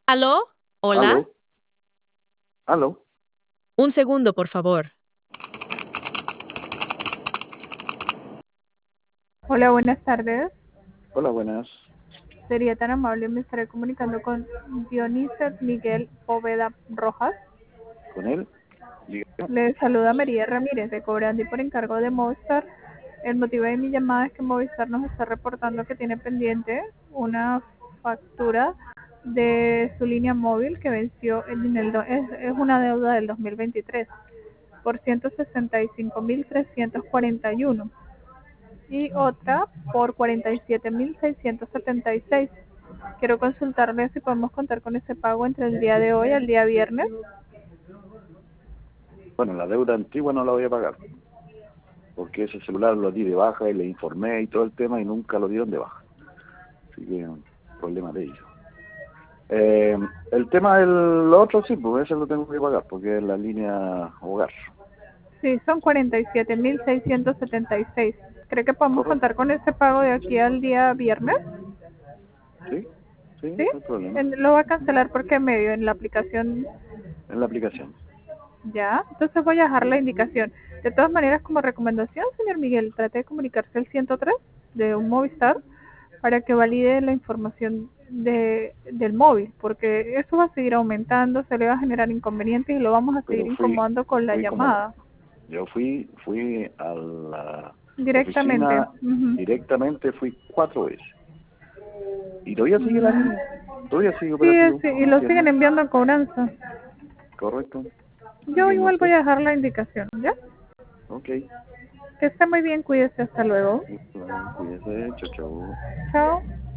¿Aló? ¿Hola? Aló, aló. Un segundo, por favor. Hola, buenas tardes. Hola, buenas. Sería tan amable, me estaré comunicando con Dionisio Miguel Poveda Rojas. ¿Con él? Dígame. Le saluda María Ramírez de Cobrandi por encargo de Movistar. El motivo de mi llamada es que Movistar nos está reportando que tiene pendiente una factura de su línea móvil que venció es una deuda del 2023 por 165.341 y otra por 47.676. Quiero consultarle si podemos contar con ese pago entre el día de hoy al día viernes. Bueno, la deuda antigua no la voy a pagar, porque ese celular lo di de baja y le informé y todo el tema y nunca lo dieron de baja. Así que problema de ellos. El tema del otro sí, pues ese lo tengo que pagar, porque es la línea hogar. Sí, son 47.676. ¿Cree que podemos ¿Correcto? contar con ese pago de aquí al día viernes? Sí, sí, ¿Sí? no hay problema. ¿Lo va a cancelar por qué medio? ¿En la aplicación? En la aplicación. Ya, entonces voy a dejar la indicación. De todas maneras, como recomendación, señor Miguel, trate de comunicarse al 103 de un Movistar para que valide la información del móvil, porque eso va a seguir aumentando, se le va a generar inconvenientes y lo vamos a seguir Pero fui, incomodando con la fui como, llamada yo fui a la directamente. oficina Ujú. directamente, fui 4 veces. Y todavía sigue la línea, todavía sigue Sí, operativo, sí, y no lo entiendo. siguen enviando a cobranza. Correcto, así Yo que no igual voy sé. a dejar la indicación, ¿ya? Ok, Que esté muy bien, cuídese, hasta luego. cuídese, chao, chao. Chao.